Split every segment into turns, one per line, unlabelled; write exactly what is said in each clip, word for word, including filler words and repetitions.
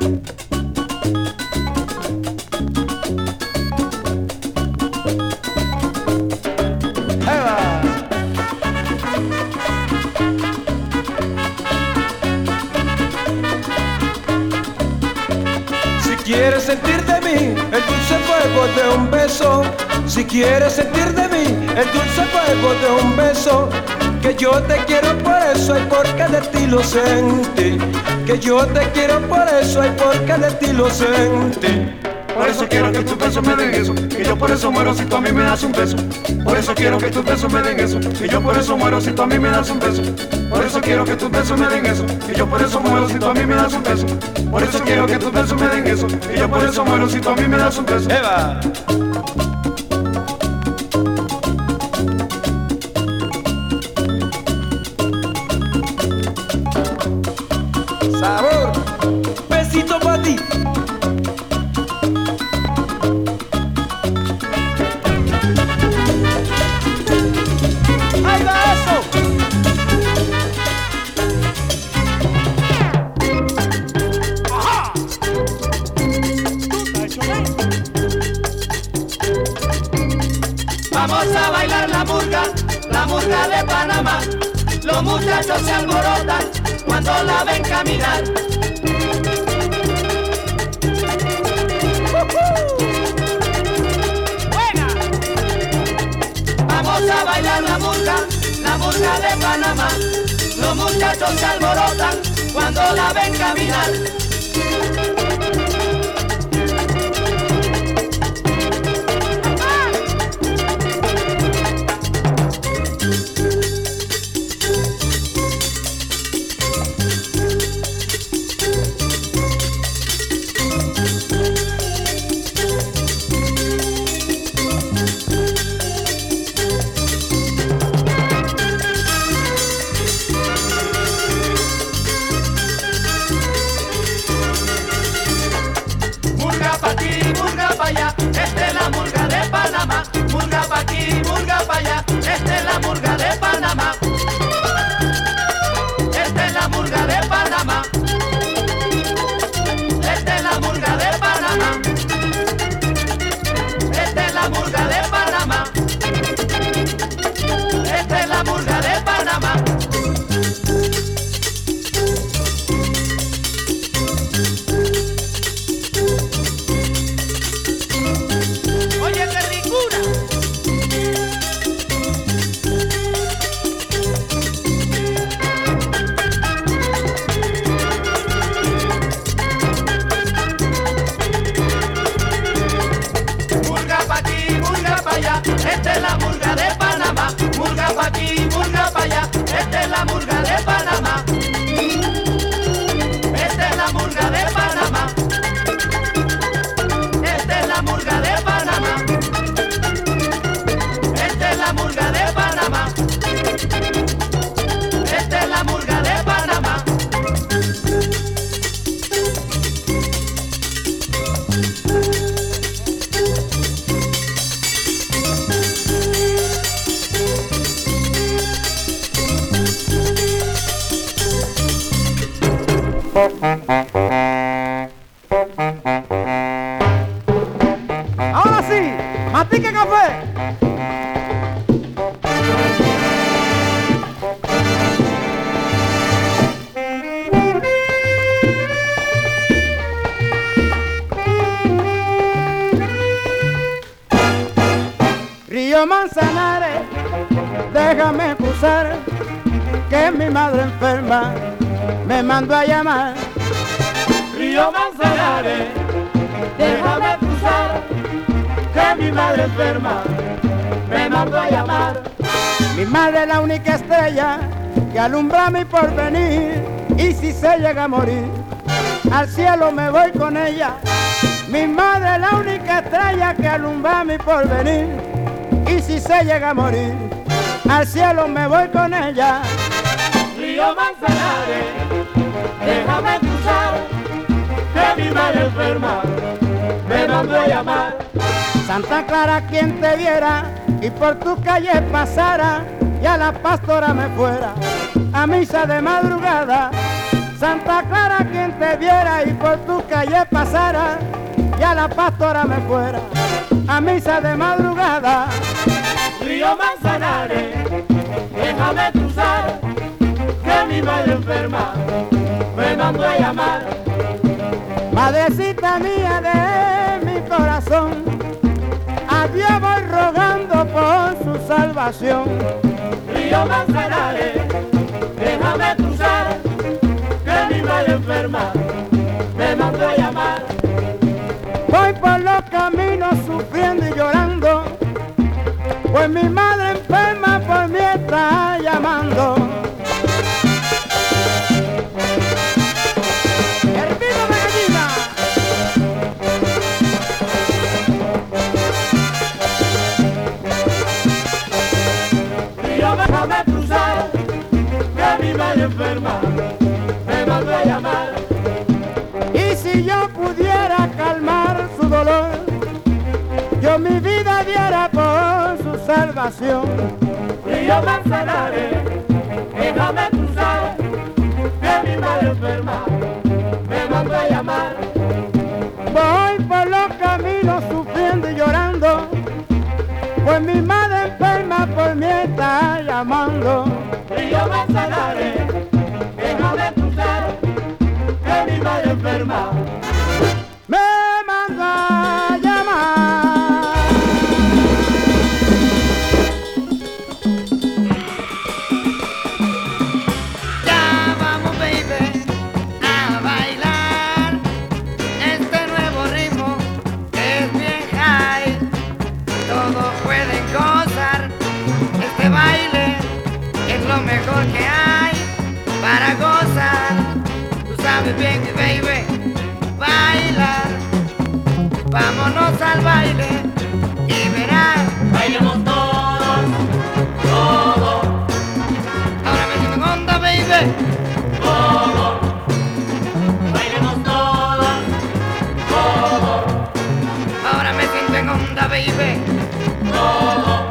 quieres sentir de mí el dulce fuego de un beso, si quieres sentir de mí el dulce fuego de un beso, que yo te quiero por eso y porque de ti lo sentí, que yo te quiero por eso y porque de ti lo sentí.
Por eso quiero que tus besos me den eso, que yo por eso muero si tú a mí me das un beso. Por eso quiero que tus besos me den eso, que yo por eso muero si tú a mí me das un beso. Por eso quiero que tus besos me den eso, que yo por eso muero si tú a mí me das un beso. Por eso quiero que tus besos me den eso, que yo por eso muero si tú a mí me das un beso.
¡Eva! Sabor, besito para ti. ¡Ahí va eso! ¡Ajá!
Vamos a bailar la murga, la murga de Panamá. Los muchachos se alborotan cuando la ven caminar. ¡Buena! Vamos a bailar la murga, la murga de Panamá. Los muchachos se alborotan cuando la ven caminar. Esta es la murga de Panamá, murga pa' aquí, murga pa' allá. Esta es la murga de Panamá. Esta es la murga de Panamá. Esta es la murga de Panamá. Esta es la murga de Panamá. Esta es la murga de Panamá. Esta es la murga de Panamá, murga pa' aquí, murga pa' allá. Esta es la murga de Panamá. Esta es la murga de Panamá. Esta es la murga de Panamá. Esta es la murga de Panamá. Esta es la murga de Panamá.
Ahora sí, mastique café. Río Manzanares, déjame cruzar, que mi madre enferma me mandó a llamar.
Río Manzanares, déjame cruzar, que mi madre enferma me mandó a llamar.
Mi madre es la única estrella que alumbra mi porvenir, y si se llega a morir, al cielo me voy con ella. Mi madre es la única estrella que alumbra mi porvenir, y si se llega a morir, al cielo me voy con ella.
Río Manzanares, déjame cruzar, que mi madre enferma me mandó a llamar.
Santa Clara, quien te viera y por tu calle pasara, y a la pastora me fuera a misa de madrugada. Santa Clara quien te viera y por tu calle pasara, y a la pastora me fuera a misa de madrugada.
Río Manzanares, déjame cruzar, que mi madre enferma me mandó a llamar.
Madrecita mía de mi corazón, a Dios voy rogando por su salvación.
Río Manzanares, déjame cruzar, que mi madre enferma me mandó a llamar.
Voy por los caminos sufriendo y llorando, pues mi madre enferma por mí está llamando. ¡Hermino de gallina!
Río, déjame cruzar, que mi madre enferma me mandó a llamar.
Y si yo pudiera calmar su dolor, yo mi vida diera por su salvación.
Río Manzanares, déjame cruzar, que mi madre enferma me mandó a llamar.
Voy por los caminos sufriendo y llorando, pues mi madre enferma por mí está llamando.
Río Manzanares, déjame cruzar, que mi madre enferma
me mandó a llamar.
Ya vamos, baby, a bailar este nuevo ritmo que es bien high. Todos pueden gozar, este baile es lo mejor que hay para gozar. Tú sabes bien, mi baby, bailar. Vámonos al baile y verás.
bailemos todos, todos,
Ahora me siento en onda, baby.
todos, bailemos todos, todos,
Ahora me siento en onda, baby.
todos.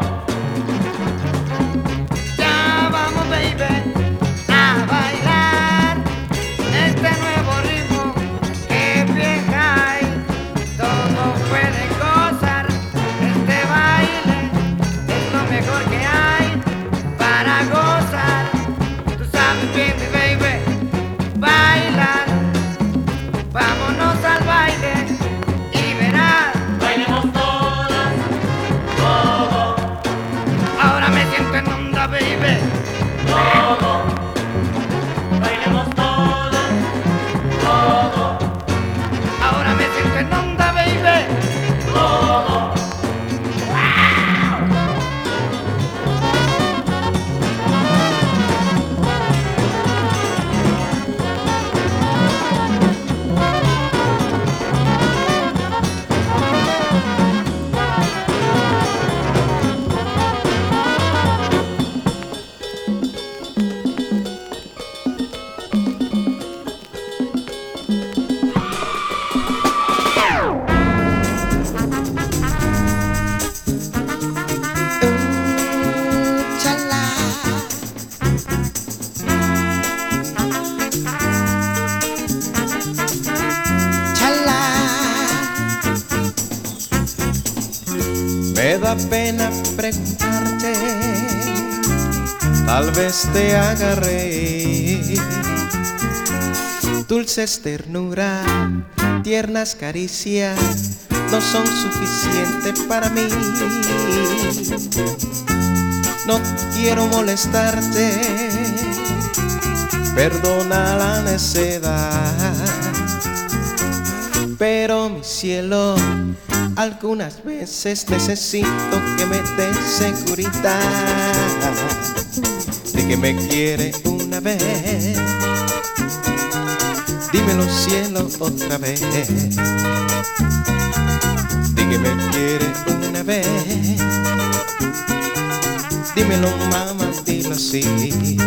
Ya vamos, baby, a bailar este nuevo ritmo que es bien high. Todos pueden gozar, este baile es lo mejor que hay para gozar. Tú sabes bien, mi baby, bailar. Vámonos al baile y verás.
Bailemos todas, todos,
Ahora me siento en onda, baby.
todos, bailemos todas, todos,
Ahora me siento en onda, baby.
todos.
Me da pena preguntarte, tal vez te haga reír. Dulces ternuras, tiernas caricias, no son suficientes para mí. No quiero molestarte, perdona la necedad, pero mi cielo, algunas veces necesito que me des seguridad de que me quiere una vez. Dímelo, cielo, otra vez, de que me quiere una vez. Dímelo, mamá, dilo así.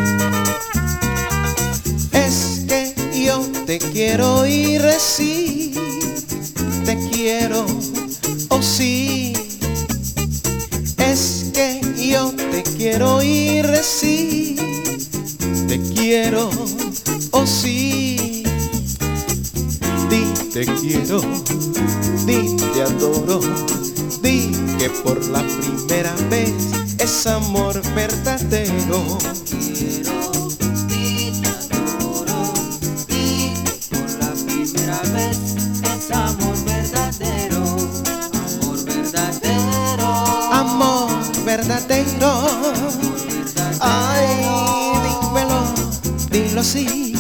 Es que yo te quiero y sí, te quiero, oh sí. Es que yo te quiero y sí, te quiero, oh sí.
te quiero, di te adoro, di que por la primera vez es amor verdadero.
Quiero, di te adoro, di que por la primera vez es amor verdadero, amor verdadero,
Amor verdadero.
amor verdadero.
Ay, dímelo, dilo sí.